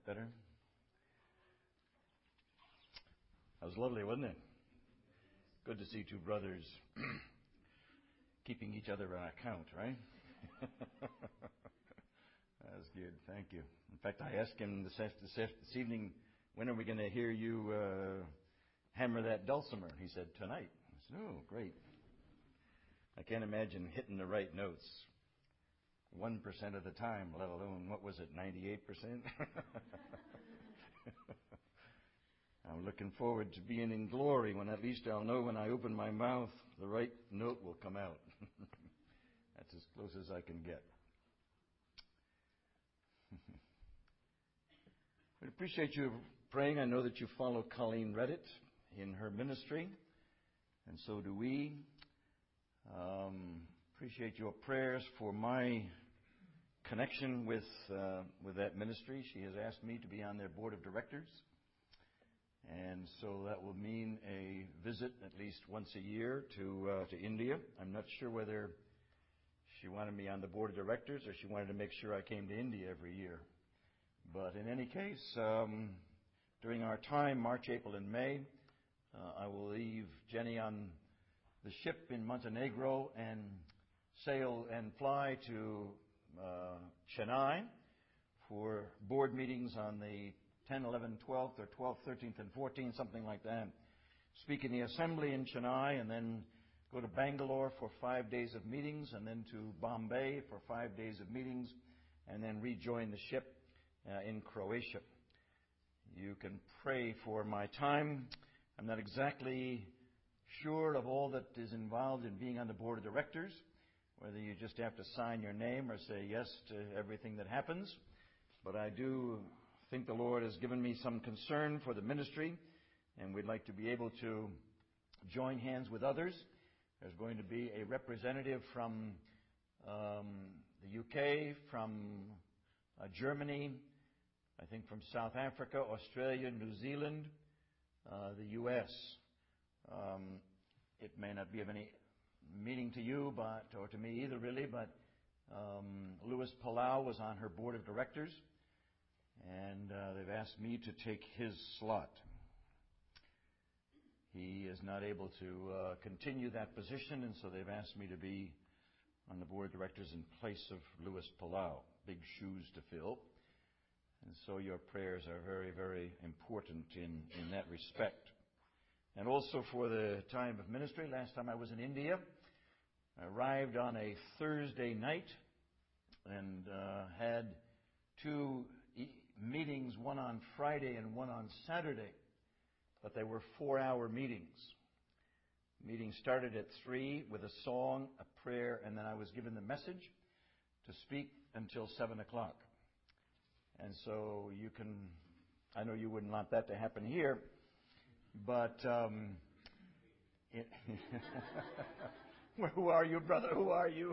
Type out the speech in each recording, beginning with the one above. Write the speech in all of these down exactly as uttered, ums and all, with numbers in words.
better? That was lovely, wasn't it? Good to see two brothers keeping each other on account, right? That's good. Thank you. In fact, I asked him this, this, this evening, when are we going to hear you uh, hammer that dulcimer? He said, tonight. I said, oh, great. I can't imagine hitting the right notes one percent of the time, let alone, what was it, ninety-eight percent? I'm looking forward to being in glory when at least I'll know when I open my mouth, the right note will come out. That's as close as I can get. I appreciate you praying. I know that you follow Colleen Reddit in her ministry, and so do we. Um, appreciate your prayers for my connection with uh, with that ministry. She has asked me to be on their board of directors, and so that will mean a visit at least once a year to uh, to India. I'm not sure whether she wanted me on the board of directors or she wanted to make sure I came to India every year. But in any case, um, during our time, March, April, and May, uh, I will leave Jenny on the ship in Montenegro and sail and fly to uh, Chennai for board meetings on the tenth, eleventh, twelfth, or twelfth, thirteenth, and fourteenth, something like that. Speak in the assembly in Chennai, and then go to Bangalore for five days of meetings, and then to Bombay for five days of meetings, and then rejoin the ship uh, in Croatia. You can pray for my time. I'm not exactly sure of all that is involved in being on the board of directors, whether you just have to sign your name or say yes to everything that happens. But I do think the Lord has given me some concern for the ministry, and we'd like to be able to join hands with others. There's going to be a representative from um, the U K, from uh, Germany, I think from South Africa, Australia, New Zealand, uh, the U S Um, it may not be of any meaning to you, but or to me either, really, but um, Louis Palau was on her board of directors, and uh, they've asked me to take his slot. He is not able to uh, continue that position, and so they've asked me to be on the board of directors in place of Louis Palau. Big shoes to fill. And so your prayers are very, very important in, in that respect. And also for the time of ministry. Last time I was in India, I arrived on a Thursday night and uh, had two e- meetings, one on Friday and one on Saturday. But they were four-hour meetings. The meeting started at three with a song, a prayer, and then I was given the message to speak until seven o'clock. And so you can, I know you wouldn't want that to happen here, but um, it, who are you, brother? Who are you?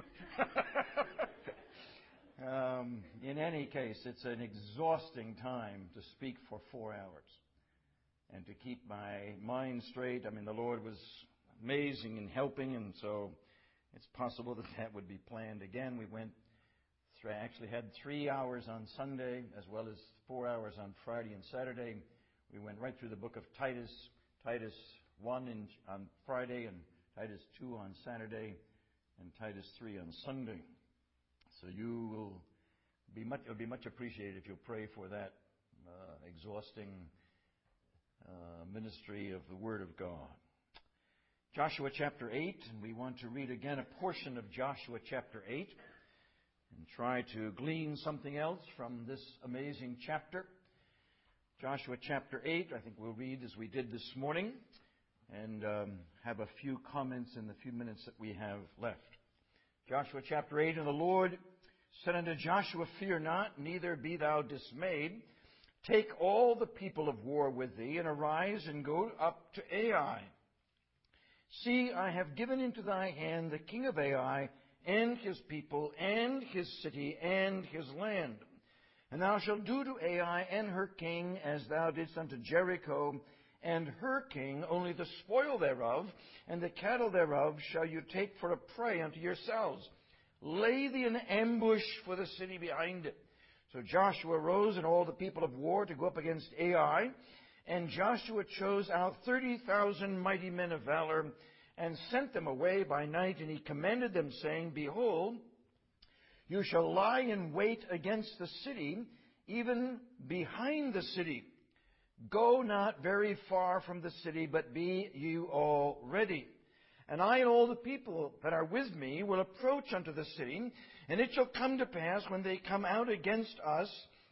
um, in any case, it's an exhausting time to speak for four hours. And to keep my mind straight. I mean, the Lord was amazing in helping, and so it's possible that that would be planned again. We went, th- actually had three hours on Sunday, as well as four hours on Friday and Saturday. We went right through the book of Titus, Titus one in, on Friday, and Titus two on Saturday, and Titus three on Sunday. So you will be much, it'll be much appreciated if you'll pray for that uh, exhausting Uh, ministry of the Word of God. Joshua chapter eight, and we want to read again a portion of Joshua chapter eight and try to glean something else from this amazing chapter. Joshua chapter eight, I think we'll read as we did this morning and um, have a few comments in the few minutes that we have left. Joshua chapter eight, and the Lord said unto Joshua, Fear not, neither be thou dismayed. Take all the people of war with thee, and arise and go up to Ai. See, I have given into thy hand the king of Ai, and his people, and his city, and his land. And thou shalt do to Ai and her king as thou didst unto Jericho and her king, only the spoil thereof, and the cattle thereof shall you take for a prey unto yourselves. Lay thee an ambush for the city behind it, So Joshua rose and all the people of war to go up against Ai. And Joshua chose out thirty thousand mighty men of valor and sent them away by night. And he commanded them, saying, Behold, you shall lie in wait against the city, even behind the city. Go not very far from the city, but be you all ready. And I and all the people that are with me will approach unto the city, and it shall come to pass when they come out against us,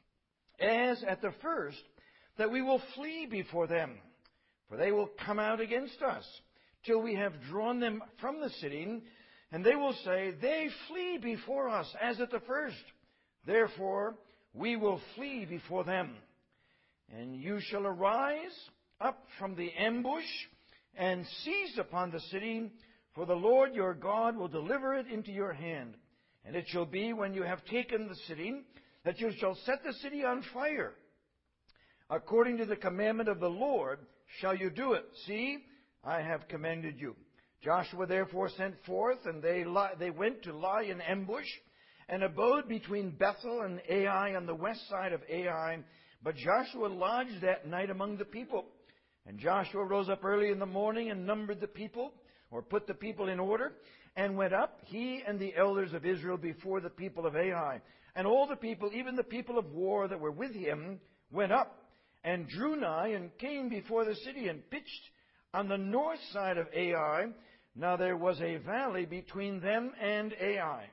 as at the first, that we will flee before them. For they will come out against us, till we have drawn them from the city, and they will say, They flee before us, as at the first. Therefore we will flee before them. And you shall arise up from the ambush, and seize upon the city, for the Lord your God will deliver it into your hand. And it shall be, when you have taken the city, that you shall set the city on fire. According to the commandment of the Lord shall you do it. See, I have commanded you. Joshua therefore sent forth, and they, li- they went to lie in ambush, and abode between Bethel and Ai on the west side of Ai. But Joshua lodged that night among the people. And Joshua rose up early in the morning and numbered the people, or put the people in order, and went up, he and the elders of Israel, before the people of Ai. And all the people, even the people of war that were with him, went up, and drew nigh, and came before the city, and pitched on the north side of Ai. Now there was a valley between them and Ai.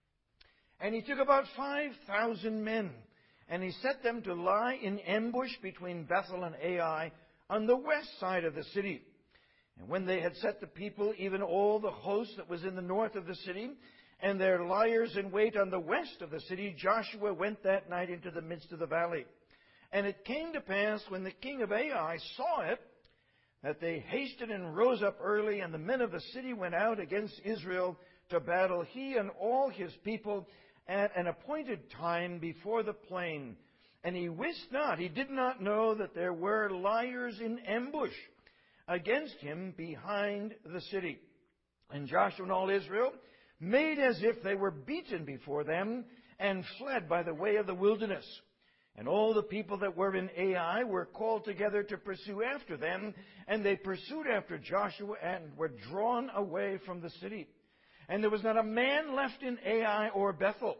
And he took about five thousand men, and he set them to lie in ambush between Bethel and Ai, on the west side of the city. And when they had set the people, even all the host that was in the north of the city, and their liers in wait on the west of the city, Joshua went that night into the midst of the valley. And it came to pass, when the king of Ai saw it, that they hasted and rose up early, and the men of the city went out against Israel to battle, he and all his people, at an appointed time before the plain. And he wist not, he did not know, that there were liers in ambush against him behind the city. And Joshua and all Israel made as if they were beaten before them, and fled by the way of the wilderness. And all the people that were in Ai were called together to pursue after them, and they pursued after Joshua, and were drawn away from the city. And there was not a man left in Ai or Bethel,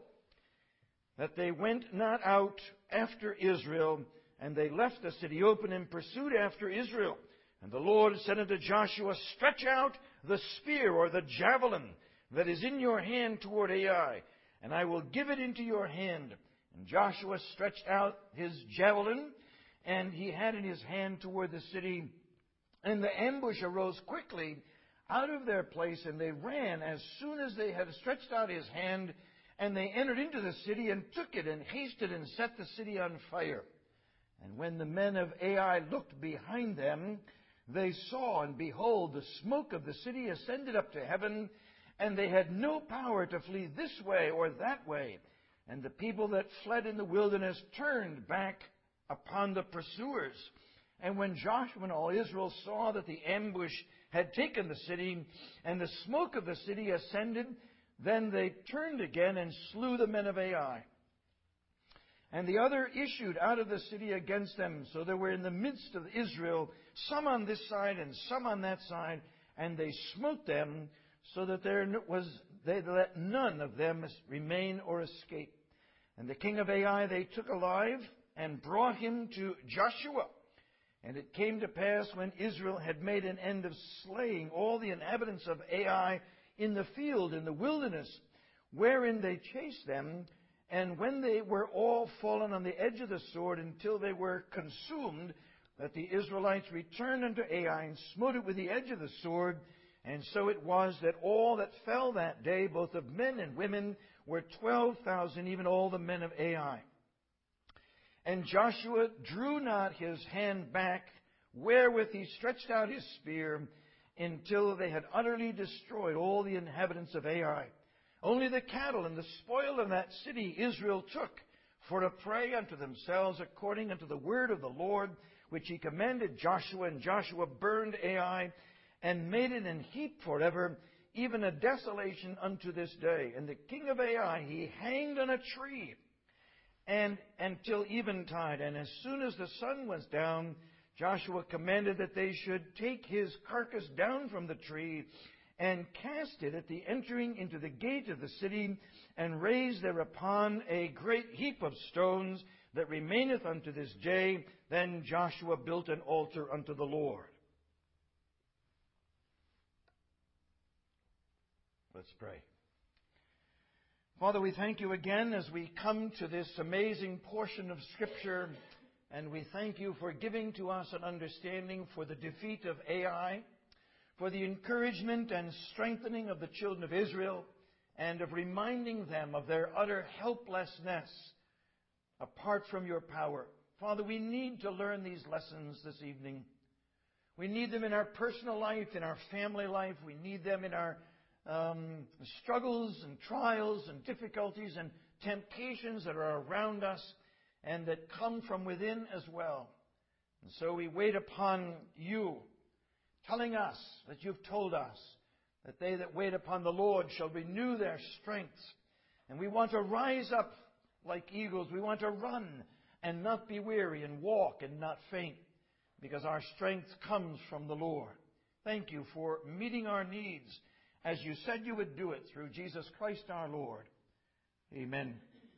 that they went not out after Israel, and they left the city open and pursued after Israel. And the Lord said unto Joshua, Stretch out the spear or the javelin that is in your hand toward Ai, and I will give it into your hand. And Joshua stretched out his javelin, and he had in his hand toward the city. And the ambush arose quickly out of their place, and they ran as soon as they had stretched out his hand. And they entered into the city, and took it, and hasted, and set the city on fire. And when the men of Ai looked behind them, they saw, and behold, the smoke of the city ascended up to heaven, and they had no power to flee this way or that way. And the people that fled in the wilderness turned back upon the pursuers. And when Joshua and all Israel saw that the ambush had taken the city, and the smoke of the city ascended, then they turned again and slew the men of Ai. And the other issued out of the city against them. So there were in the midst of Israel some on this side and some on that side, and they smote them, so that there was they let none of them remain or escape. And the king of Ai they took alive, and brought him to Joshua. And it came to pass, when Israel had made an end of slaying all the inhabitants of Ai in the field, in the wilderness, wherein they chased them, and when they were all fallen on the edge of the sword until they were consumed, that the Israelites returned unto Ai, and smote it with the edge of the sword. And so it was that all that fell that day, both of men and women, were twelve thousand, even all the men of Ai. And Joshua drew not his hand back, wherewith he stretched out his spear, until they had utterly destroyed all the inhabitants of Ai. Only the cattle and the spoil of that city Israel took, for a prey unto themselves, according unto the word of the Lord, which he commanded Joshua. And Joshua burned Ai, and made it an heap forever, even a desolation unto this day. And the king of Ai he hanged on a tree, and until eventide. And as soon as the sun was down, Joshua commanded that they should take his carcass down from the tree and cast it at the entering into the gate of the city, and raise thereupon a great heap of stones that remaineth unto this day. Then Joshua built an altar unto the Lord. Let's pray. Father, we thank you again as we come to this amazing portion of Scripture, and we thank you for giving to us an understanding for the defeat of Ai, for the encouragement and strengthening of the children of Israel, and of reminding them of their utter helplessness apart from your power. Father, we need to learn these lessons this evening. We need them in our personal life, in our family life. We need them in our um, struggles and trials and difficulties and temptations that are around us and that come from within as well. And so we wait upon you, telling us that you've told us that they that wait upon the Lord shall renew their strength. And we want to rise up like eagles. We want to run and not be weary, and walk and not faint, because our strength comes from the Lord. Thank you for meeting our needs as you said you would do it through Jesus Christ our Lord. Amen.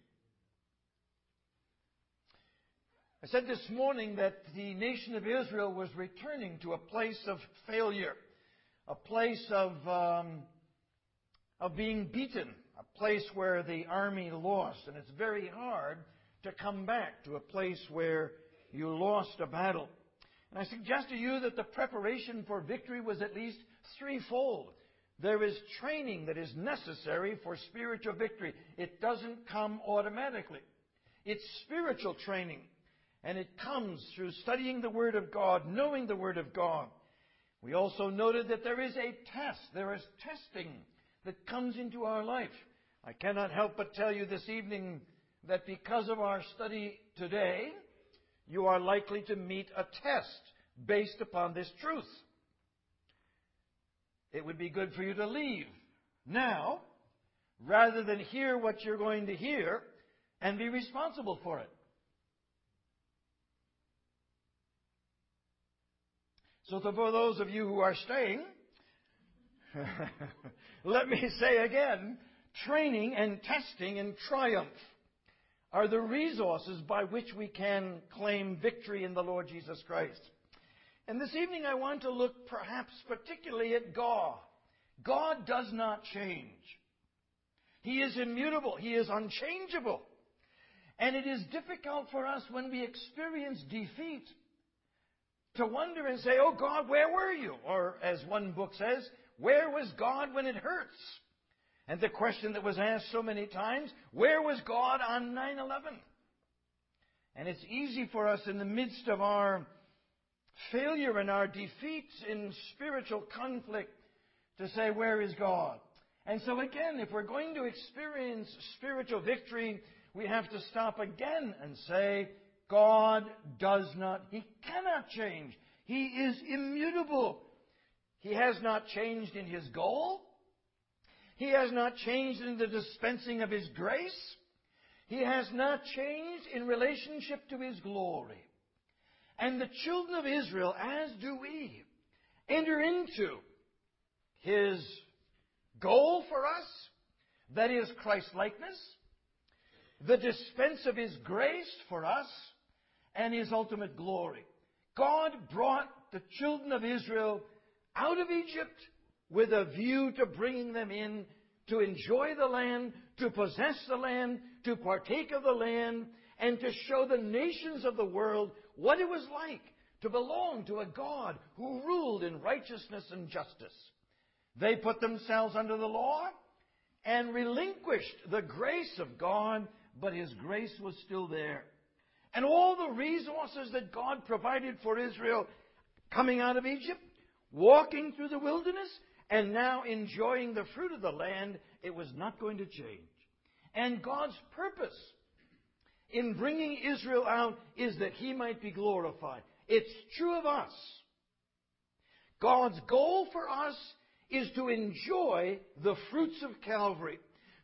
I said this morning that the nation of Israel was returning to a place of failure, a place of, um, of being beaten, a place where the army lost. And it's very hard to come back to a place where you lost a battle. And I suggest to you that the preparation for victory was at least threefold. There is training that is necessary for spiritual victory. It doesn't come automatically. It's spiritual training. And it comes through studying the Word of God, knowing the Word of God. We also noted that there is a test. There is testing that comes into our life. I cannot help but tell you this evening that because of our study today, you are likely to meet a test based upon this truth. It would be good for you to leave now rather than hear what you're going to hear and be responsible for it. So for those of you who are staying, let me say again, training and testing and triumph are the resources by which we can claim victory in the Lord Jesus Christ. And this evening I want to look perhaps particularly at God. God does not change. He is immutable. He is unchangeable. And it is difficult for us when we experience defeat to wonder and say, oh God, where were you? Or as one book says, where was God when it hurts? And the question that was asked so many times, where was God on nine eleven? And it's easy for us in the midst of our failure and our defeats in spiritual conflict to say, where is God? And so again, if we're going to experience spiritual victory, we have to stop again and say, God does not, He cannot change. He is immutable. He has not changed in His goal. He has not changed in the dispensing of His grace. He has not changed in relationship to His glory. And the children of Israel, as do we, enter into His goal for us, that is Christ-likeness, the dispense of His grace for us, and His ultimate glory. God brought the children of Israel out of Egypt with a view to bringing them in to enjoy the land, to possess the land, to partake of the land, and to show the nations of the world what it was like to belong to a God who ruled in righteousness and justice. They put themselves under the law and relinquished the grace of God, but His grace was still there. And all the resources that God provided for Israel coming out of Egypt, walking through the wilderness, and now enjoying the fruit of the land, it was not going to change. And God's purpose in bringing Israel out is that He might be glorified. It's true of us. God's goal for us is to enjoy the fruits of Calvary,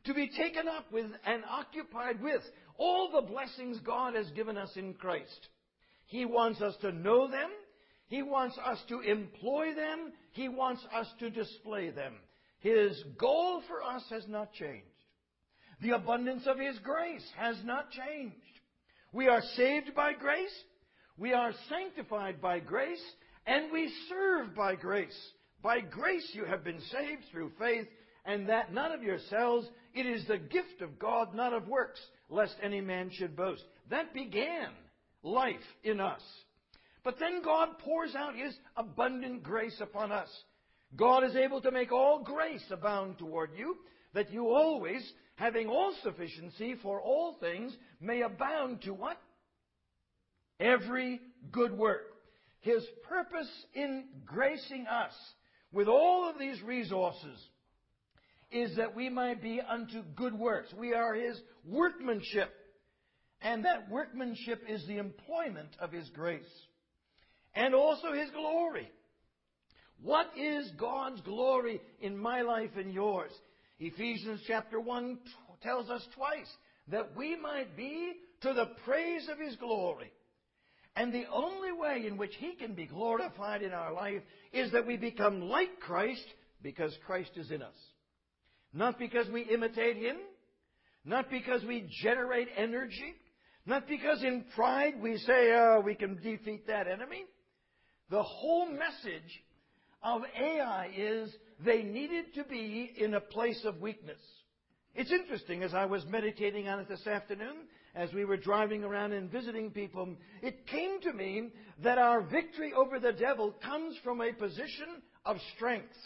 to be taken up with and occupied with all the blessings God has given us in Christ. He wants us to know them. He wants us to employ them. He wants us to display them. His goal for us has not changed. The abundance of His grace has not changed. We are saved by grace. We are sanctified by grace. And we serve by grace. By grace you have been saved through faith, and that not of yourselves. It is the gift of God, not of works, lest any man should boast. That began life in us. But then God pours out His abundant grace upon us. God is able to make all grace abound toward you, that you always, having all sufficiency for all things, may abound to what? Every good work. His purpose in gracing us with all of these resources is that we might be unto good works. We are His workmanship. And that workmanship is the employment of His grace. And also His glory. What is God's glory in my life and yours? Ephesians chapter one t- tells us twice that we might be to the praise of His glory. And the only way in which He can be glorified in our life is that we become like Christ because Christ is in us. Not because we imitate Him, not because we generate energy, not because in pride we say, oh, we can defeat that enemy. The whole message of Ai is they needed to be in a place of weakness. It's interesting, as I was meditating on it this afternoon, as we were driving around and visiting people, it came to me that our victory over the devil comes from a position of strength.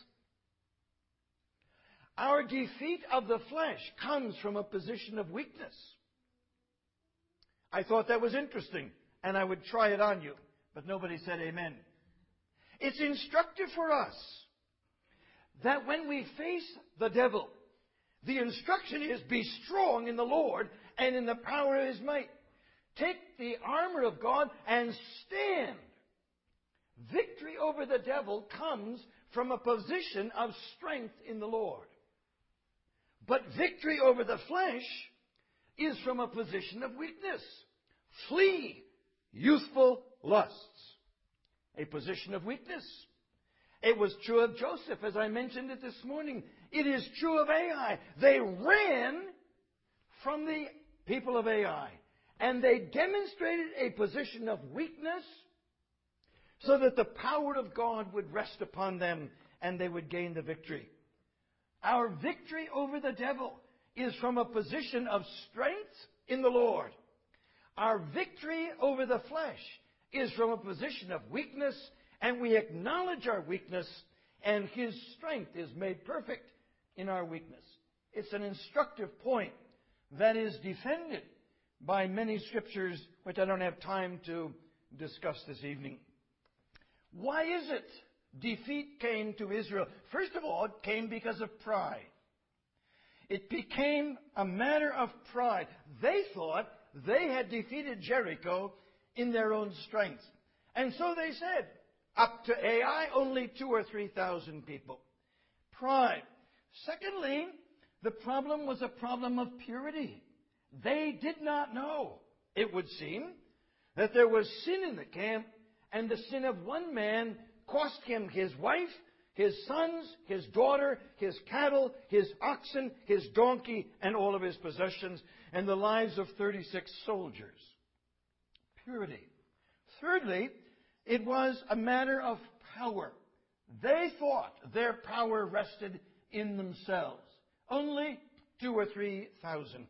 Our defeat of the flesh comes from a position of weakness. I thought that was interesting, and I would try it on you, but nobody said amen. It's instructive for us that when we face the devil, the instruction is be strong in the Lord and in the power of His might. Take the armor of God and stand. Victory over the devil comes from a position of strength in the Lord. But victory over the flesh is from a position of weakness. Flee youthful lusts. A position of weakness. It was true of Joseph, as I mentioned it this morning. It is true of Ai. They ran from the people of Ai. And they demonstrated a position of weakness so that the power of God would rest upon them and they would gain the victory. Our victory over the devil is from a position of strength in the Lord. Our victory over the flesh is from a position of weakness, and we acknowledge our weakness, and His strength is made perfect in our weakness. It's an instructive point that is defended by many scriptures, which I don't have time to discuss this evening. Why is it defeat came to Israel? First of all, it came because of pride. It became a matter of pride. They thought they had defeated Jericho in their own strength. And so they said, up to Ai, only two or three thousand people. Pride. Secondly, the problem was a problem of purity. They did not know, it would seem, that there was sin in the camp, and the sin of one man cost him his wife, his sons, his daughter, his cattle, his oxen, his donkey, and all of his possessions, and the lives of thirty-six soldiers. Purity. Thirdly, it was a matter of power. They thought their power rested in themselves. Only two or three thousand.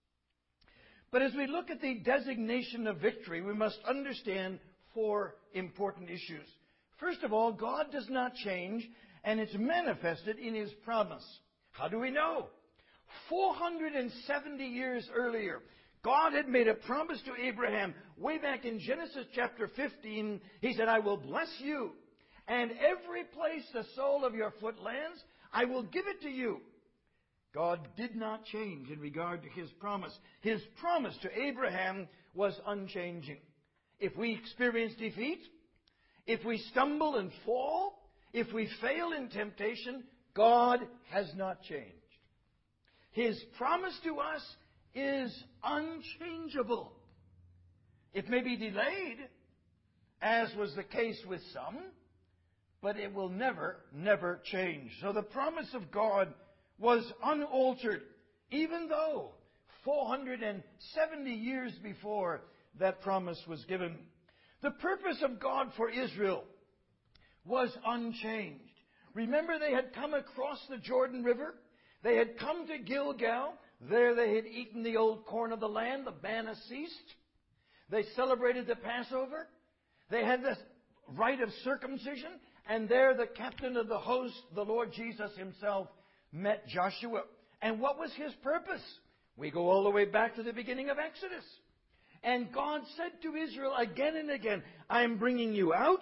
But as we look at the designation of victory, we must understand four important issues. First of all, God does not change, and it's manifested in His promise. How do we know? four hundred seventy years earlier, God had made a promise to Abraham. Way back in Genesis chapter fifteen, He said, I will bless you, and every place the sole of your foot lands, I will give it to you. God did not change in regard to His promise. His promise to Abraham was unchanging. If we experience defeat, if we stumble and fall, if we fail in temptation, God has not changed. His promise to us is unchangeable. It may be delayed, as was the case with some, but it will never, never change. So the promise of God was unaltered, even though four hundred seventy years before that promise was given. The purpose of God for Israel was unchanged. Remember, they had come across the Jordan River. They had come to Gilgal. There they had eaten the old corn of the land. The manna ceased. They celebrated the Passover. They had the rite of circumcision. And there the captain of the host, the Lord Jesus himself, met Joshua. And what was his purpose? We go all the way back to the beginning of Exodus. And God said to Israel again and again, I am bringing you out.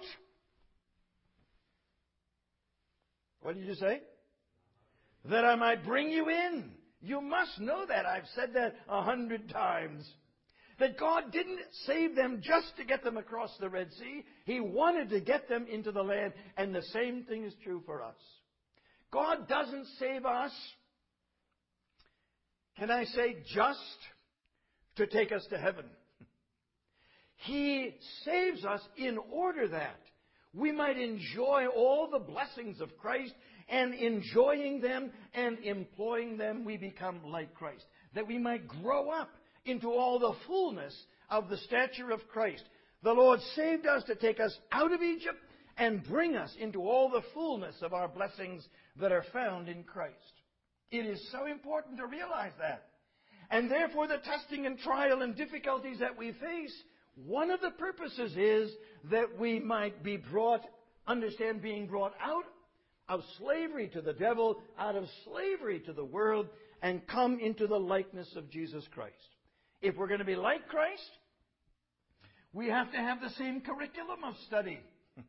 What did you say? That I might bring you in. You must know that. I've said that a hundred times. That God didn't save them just to get them across the Red Sea. He wanted to get them into the land. And the same thing is true for us. God doesn't save us, can I say, just to take us to heaven. He saves us in order that we might enjoy all the blessings of Christ, and enjoying them and employing them, we become like Christ. That we might grow up into all the fullness of the stature of Christ. The Lord saved us to take us out of Egypt and bring us into all the fullness of our blessings that are found in Christ. It is so important to realize that. And therefore the testing and trial and difficulties that we face, one of the purposes is that we might be brought, understand being brought out of slavery to the devil, out of slavery to the world, and come into the likeness of Jesus Christ. If we're going to be like Christ, we have to have the same curriculum of study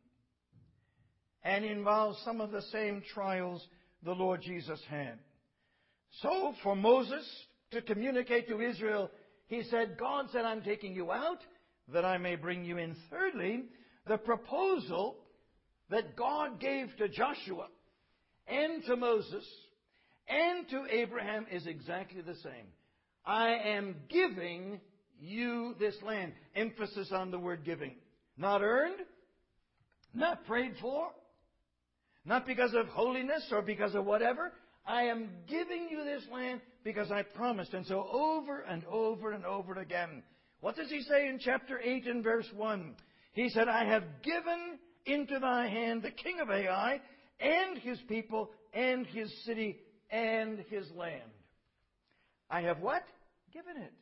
and involve some of the same trials the Lord Jesus had. So for Moses to communicate to Israel, he said, God said, I'm taking you out that I may bring you in. Thirdly, the proposal that God gave to Joshua and to Moses and to Abraham is exactly the same. I am giving you this land. Emphasis on the word giving. Not earned, not prayed for, not because of holiness or because of whatever. I am giving you this land because I promised. And so over and over and over again, what does he say in chapter eight and verse one? He said, I have given into thy hand the king of Ai and his people and his city and his land. I have what? Given it.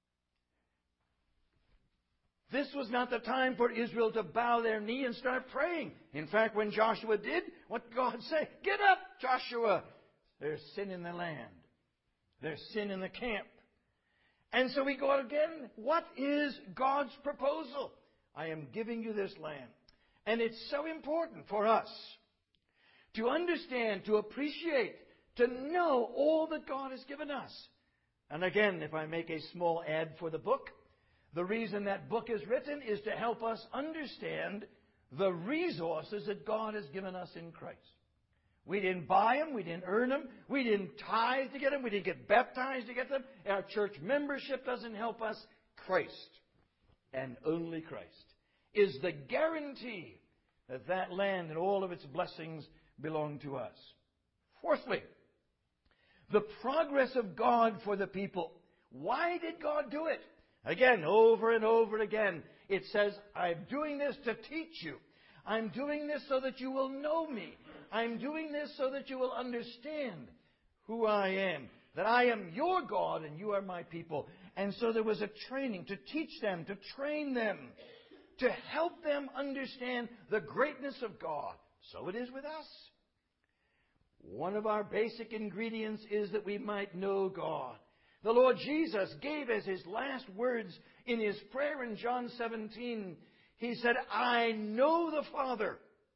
This was not the time for Israel to bow their knee and start praying. In fact, when Joshua did, what did God say? Get up, Joshua. There's sin in the land. There's sin in the camp. And so we go again. What is God's proposal? I am giving you this land. And it's so important for us to understand, to appreciate, to know all that God has given us. And again, if I make a small ad for the book, the reason that book is written is to help us understand the resources that God has given us in Christ. We didn't buy them. We didn't earn them. We didn't tithe to get them. We didn't get baptized to get them. Our church membership doesn't help us. Christ, and only Christ, is the guarantee that that land and all of its blessings belong to us. Fourthly, the progress of God for the people. Why did God do it? Again, over and over again, it says, I'm doing this to teach you. I'm doing this so that you will know me. I'm doing this so that you will understand who I am. That I am your God and you are my people. And so there was a training to teach them, to train them, to help them understand the greatness of God. So it is with us. One of our basic ingredients is that we might know God. The Lord Jesus gave as his last words in his prayer in John seventeen, he said, I know the Father.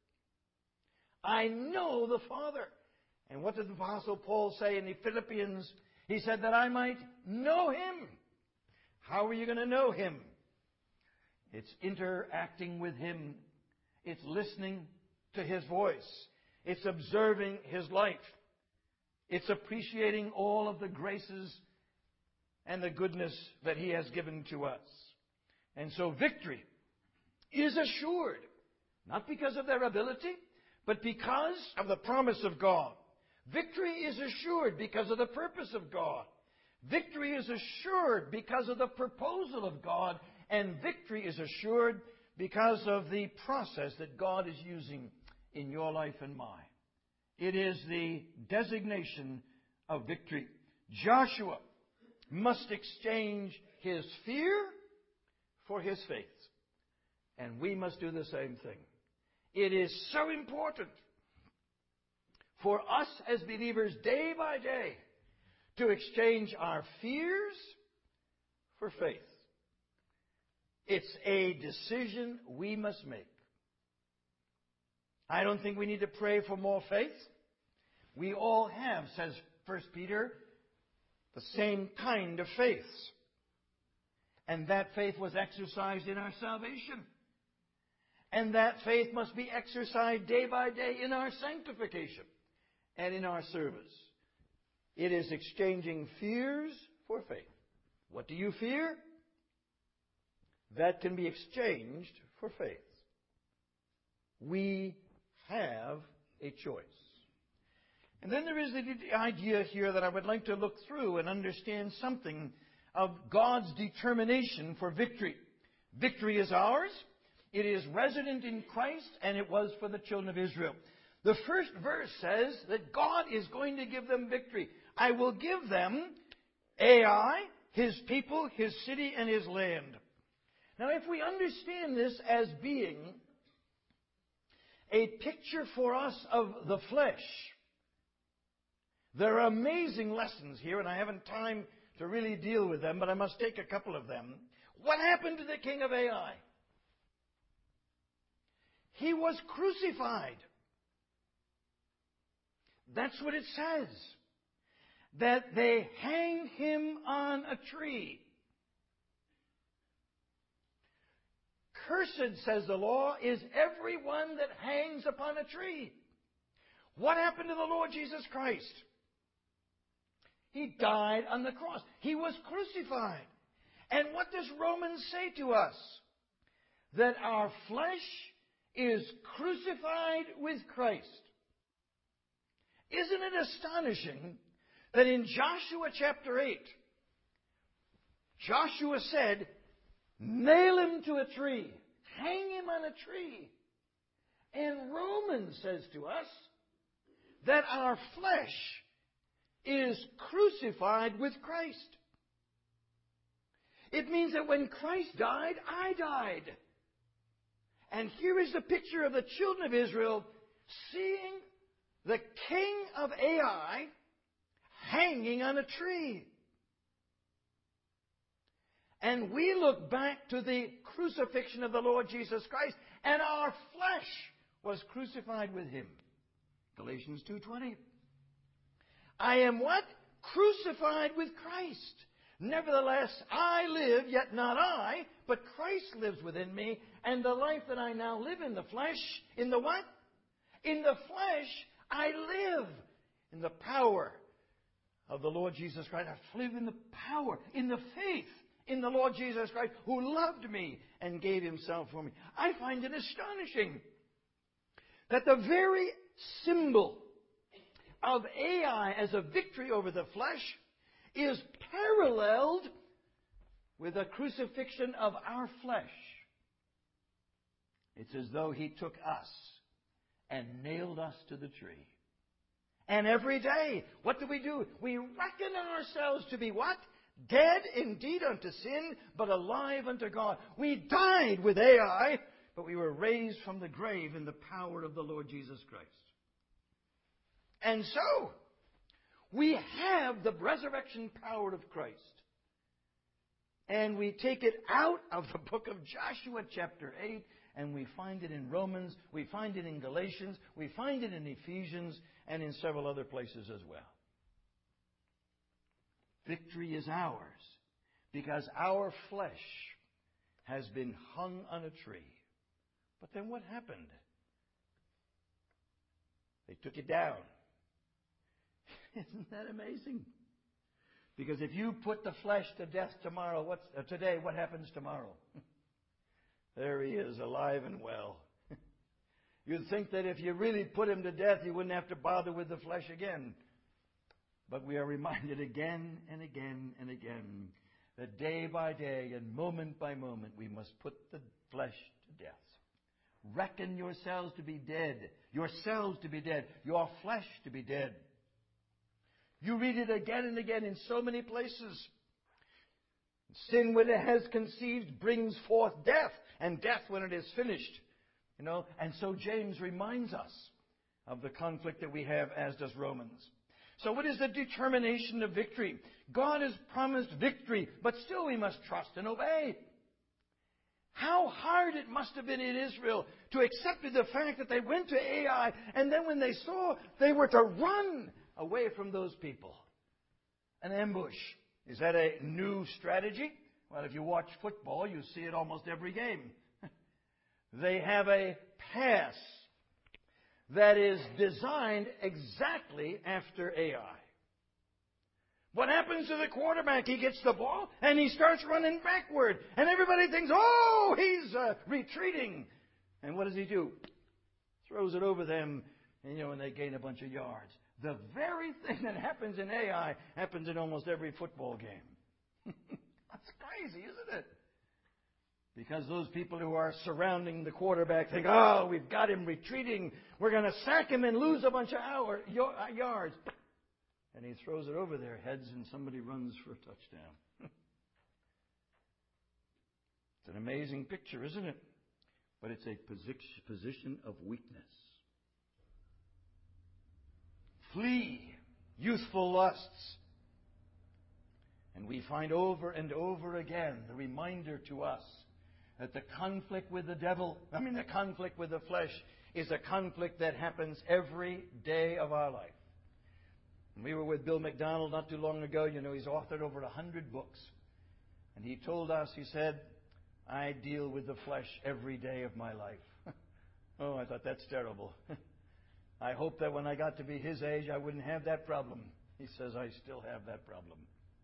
I know the Father. And what did the Apostle Paul say in the Philippians? He said that I might know him. How are you going to know him? It's interacting with him. It's listening to his voice. It's observing his life. It's appreciating all of the graces and the goodness that He has given to us. And so victory is assured, not because of their ability, but because of the promise of God. Victory is assured because of the purpose of God. Victory is assured because of the proposal of God. And victory is assured because of the process that God is using in your life and mine. It is the designation of victory. Joshua must exchange his fear for his faith. And we must do the same thing. It is so important for us as believers day by day to exchange our fears for faith. It's a decision we must make. I don't think we need to pray for more faith. We all have, says First Peter, the same kind of faith. And that faith was exercised in our salvation. And that faith must be exercised day by day in our sanctification and in our service. It is exchanging fears for faith. What do you fear? That can be exchanged for faith. We have a choice. And then there is the idea here that I would like to look through and understand something of God's determination for victory. Victory is ours. It is resident in Christ, and it was for the children of Israel. The first verse says that God is going to give them victory. I will give them Ai, His people, His city, and His land. Now, if we understand this as being a picture for us of the flesh, there are amazing lessons here, and I haven't time to really deal with them, but I must take a couple of them. What happened to the king of Ai? He was crucified. That's what it says. That they hanged him on a tree. Cursed, says the law, is everyone that hangs upon a tree. What happened to the Lord Jesus Christ? He died on the cross. He was crucified. And what does Romans say to us? That our flesh is crucified with Christ. Isn't it astonishing that in Joshua chapter eight, Joshua said, nail him to a tree, hang him on a tree. And Romans says to us that our flesh is crucified with Christ. It means that when Christ died, I died. And here is the picture of the children of Israel seeing the king of Ai hanging on a tree. And we look back to the crucifixion of the Lord Jesus Christ, and our flesh was crucified with Him. Galatians two twenty. I am what? Crucified with Christ. Nevertheless, I live, yet not I, but Christ lives within me, and the life that I now live in the flesh, in the what? In the flesh, I live in the power of the Lord Jesus Christ. I live in the power, in the faith in the Lord Jesus Christ, who loved me and gave Himself for me. I find it astonishing that the very symbol of Ai as a victory over the flesh is paralleled with the crucifixion of our flesh. It's as though He took us and nailed us to the tree. And every day, what do we do? We reckon ourselves to be what? Dead indeed unto sin, but alive unto God. We died with Ai, but we were raised from the grave in the power of the Lord Jesus Christ. And so, we have the resurrection power of Christ. And we take it out of the book of Joshua chapter eight, and we find it in Romans, we find it in Galatians, we find it in Ephesians, and in several other places as well. Victory is ours because our flesh has been hung on a tree. But then what happened? They took it down. Isn't that amazing? Because if you put the flesh to death tomorrow, what's, uh, today, what happens tomorrow? There he is, alive and well. You'd think that if you really put him to death, you wouldn't have to bother with the flesh again. But we are reminded again and again and again that day by day and moment by moment we must put the flesh to death. Reckon yourselves to be dead, yourselves to be dead, your flesh to be dead. You read it again and again in so many places. Sin, when it has conceived, brings forth death, and death when it is finished. You know, and so James reminds us of the conflict that we have, as does Romans. So what is the determination of victory? God has promised victory, but still we must trust and obey. How hard it must have been in Israel to accept the fact that they went to Ai, and then when they saw they were to run away from those people. An ambush. Is that a new strategy? Well, if you watch football, you see it almost every game. They have a pass that is designed exactly after Ai. What happens to the quarterback? He gets the ball and he starts running backward. And everybody thinks, oh, he's uh, retreating. And what does he do? Throws it over them, and, you know, and they gain a bunch of yards. The very thing that happens in Ai happens in almost every football game. That's crazy, isn't it? Because those people who are surrounding the quarterback think, oh, we've got him retreating. We're going to sack him and lose a bunch of hour, yards. And he throws it over their heads and somebody runs for a touchdown. It's an amazing picture, isn't it? But it's a position of weakness. Flee youthful lusts. And we find over and over again the reminder to us that the conflict with the devil, I mean the conflict with the flesh, is a conflict that happens every day of our life. And we were with Bill McDonald not too long ago. You know, he's authored over a hundred books. And he told us, he said, I deal with the flesh every day of my life. Oh, I thought, that's terrible. I hope that when I got to be his age, I wouldn't have that problem. He says, I still have that problem.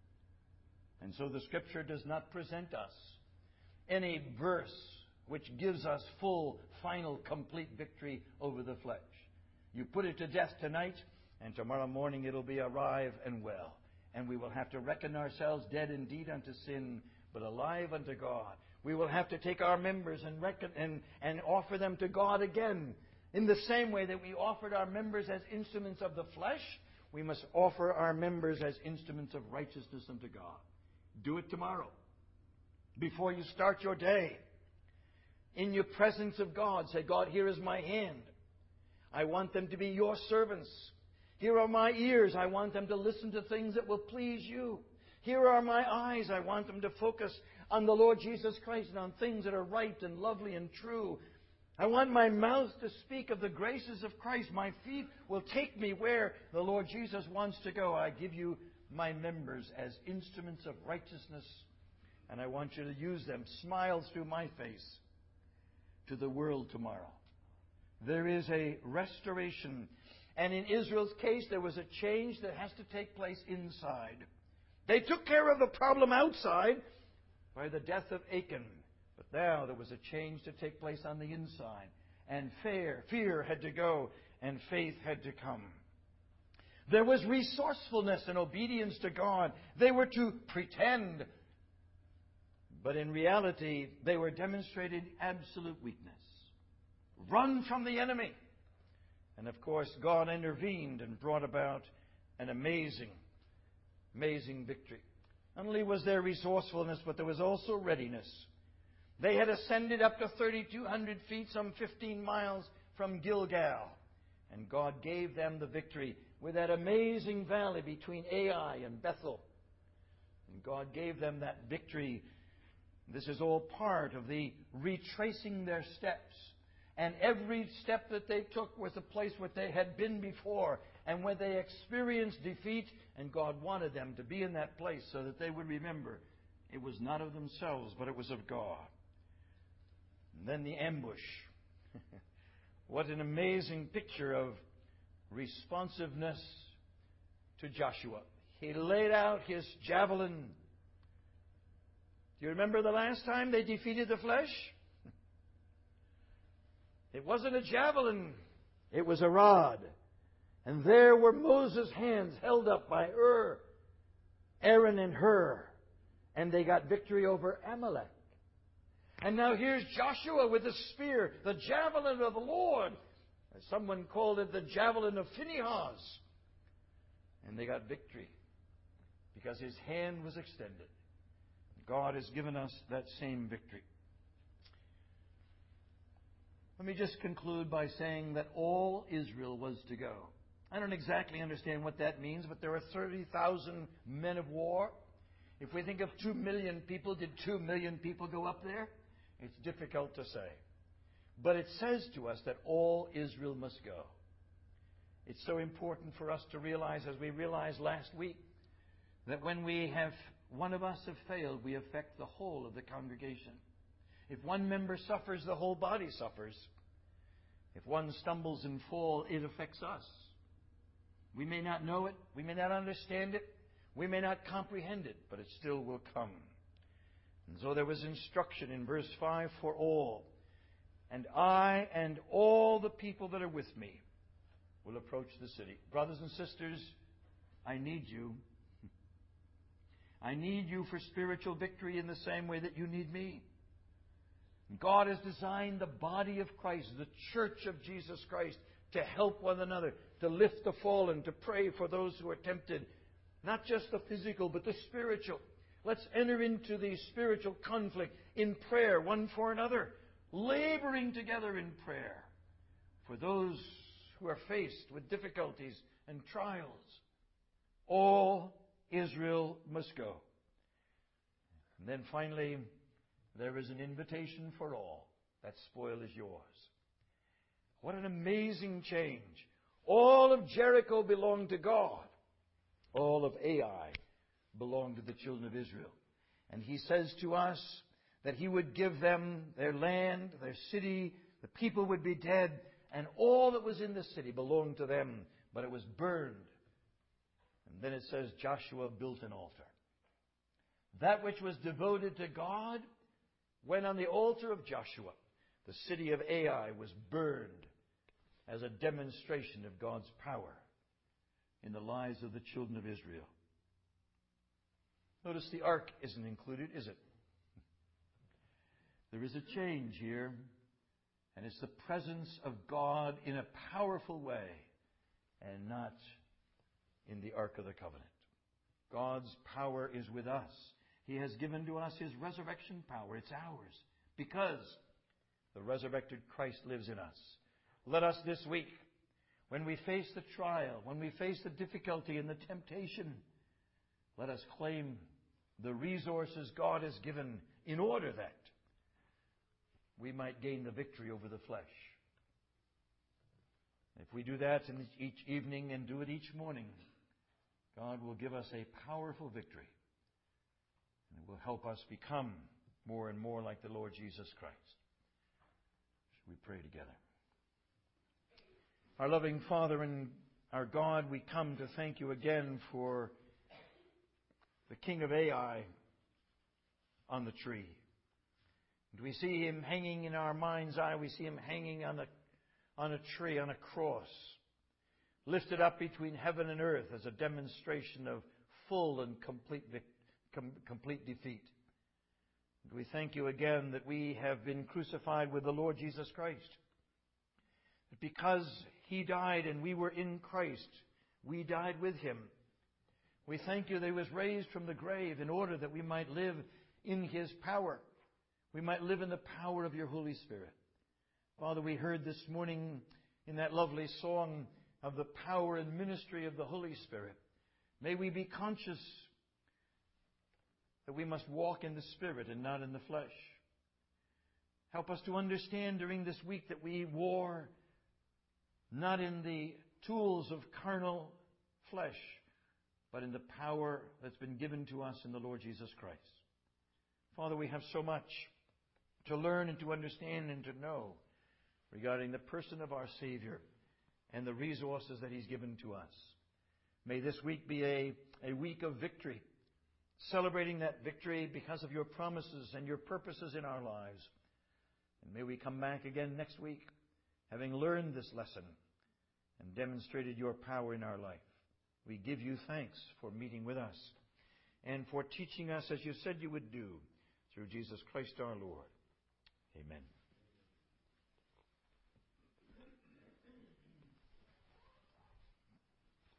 And so the Scripture does not present us any verse which gives us full, final, complete victory over the flesh. You put it to death tonight, and tomorrow morning it'll be alive and well. And we will have to reckon ourselves dead indeed unto sin, but alive unto God. We will have to take our members and reckon and, and offer them to God again. In the same way that we offered our members as instruments of the flesh, we must offer our members as instruments of righteousness unto God. Do it tomorrow. Before you start your day, in your presence of God, say, God, here is my hand. I want them to be your servants. Here are my ears. I want them to listen to things that will please you. Here are my eyes. I want them to focus on the Lord Jesus Christ and on things that are right and lovely and true. I want my mouth to speak of the graces of Christ. My feet will take me where the Lord Jesus wants to go. I give you my members as instruments of righteousness, and I want you to use them. Smile through my face to the world tomorrow. There is a restoration. And in Israel's case, there was a change that has to take place inside. They took care of the problem outside by the death of Achan. But now there was a change to take place on the inside. And fear, fear had to go, and faith had to come. There was resourcefulness and obedience to God. They were to pretend, but in reality, they were demonstrating absolute weakness. Run from the enemy. And of course, God intervened and brought about an amazing, amazing victory. Not only was there resourcefulness, but there was also readiness. They had ascended up to thirty-two hundred feet, some fifteen miles from Gilgal. And God gave them the victory with that amazing valley between Ai and Bethel. And God gave them that victory. This is all part of the retracing their steps. And every step that they took was a place where they had been before, and where they experienced defeat, and God wanted them to be in that place so that they would remember it was not of themselves, but it was of God. And then the ambush. What an amazing picture of responsiveness to Joshua. He laid out his javelin. Do you remember the last time they defeated the flesh? It wasn't a javelin. It was a rod. And there were Moses' hands held up by Ur, Aaron and Hur. And they got victory over Amalek. And now here's Joshua with the spear, the javelin of the Lord. As someone called it, the javelin of Phinehas. And they got victory because his hand was extended. God has given us that same victory. Let me just conclude by saying that all Israel was to go. I don't exactly understand what that means, but there are thirty thousand men of war. If we think of two million people, did two million people go up there? It's difficult to say. But it says to us that all Israel must go. It's so important for us to realize, as we realized last week, that when we have, one of us have failed, we affect the whole of the congregation. If one member suffers, the whole body suffers. If one stumbles and falls, it affects us. We may not know it, we may not understand it, we may not comprehend it, but it still will come. And so there was instruction in verse five for all. And I and all the people that are with me will approach the city. Brothers and sisters, I need you. I need you for spiritual victory in the same way that you need me. God has designed the body of Christ, the church of Jesus Christ, to help one another, to lift the fallen, to pray for those who are tempted. Not just the physical, but the spiritual. Let's enter into the spiritual conflict in prayer, one for another, laboring together in prayer for those who are faced with difficulties and trials. All Israel must go. And then finally, there is an invitation for all. That spoil is yours. What an amazing change. All of Jericho belonged to God. All of Ai belonged to the children of Israel. And he says to us that he would give them their land, their city, the people would be dead, and all that was in the city belonged to them, but it was burned. And then it says Joshua built an altar. That which was devoted to God went on the altar of Joshua. The city of Ai was burned as a demonstration of God's power in the lives of the children of Israel. Notice the ark isn't included, is it? There is a change here, and it's the presence of God in a powerful way, and not in the Ark of the Covenant. God's power is with us. He has given to us His resurrection power. It's ours, because the resurrected Christ lives in us. Let us this week, when we face the trial, when we face the difficulty and the temptation, let us claim the resources God has given in order that we might gain the victory over the flesh. If we do that in each evening and do it each morning, God will give us a powerful victory. And it will help us become more and more like the Lord Jesus Christ. Should we pray together? Our loving Father and our God, we come to thank you again for the King of Ai on the tree. And we see him hanging in our mind's eye. We see him hanging on a, on a tree, on a cross, lifted up between heaven and earth as a demonstration of full and complete, com, complete defeat. And we thank you again that we have been crucified with the Lord Jesus Christ. That because He died and we were in Christ, we died with Him. We thank you that He was raised from the grave in order that we might live in His power. We might live in the power of your Holy Spirit. Father, we heard this morning in that lovely song of the power and ministry of the Holy Spirit. May we be conscious that we must walk in the Spirit and not in the flesh. Help us to understand during this week that we war not in the tools of carnal flesh, but in the power that's been given to us in the Lord Jesus Christ. Father, we have so much to learn and to understand and to know regarding the person of our Savior and the resources that He's given to us. May this week be a, a week of victory, celebrating that victory because of your promises and your purposes in our lives. And may we come back again next week, having learned this lesson and demonstrated your power in our life. We give you thanks for meeting with us and for teaching us as you said you would do, through Jesus Christ our Lord. Amen.